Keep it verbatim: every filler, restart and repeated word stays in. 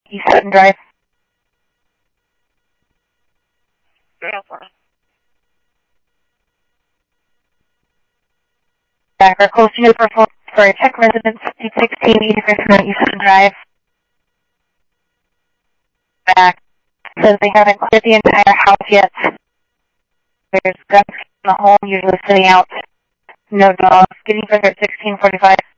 East Sutton Drive. Back or close to you for, for a tech residence, eight sixteen eighty-fifth East Sutton Drive. Back. Says they haven't cleared the entire house yet. There's guns in the home, usually sitting out. No dogs. Getting further at sixteen forty-five.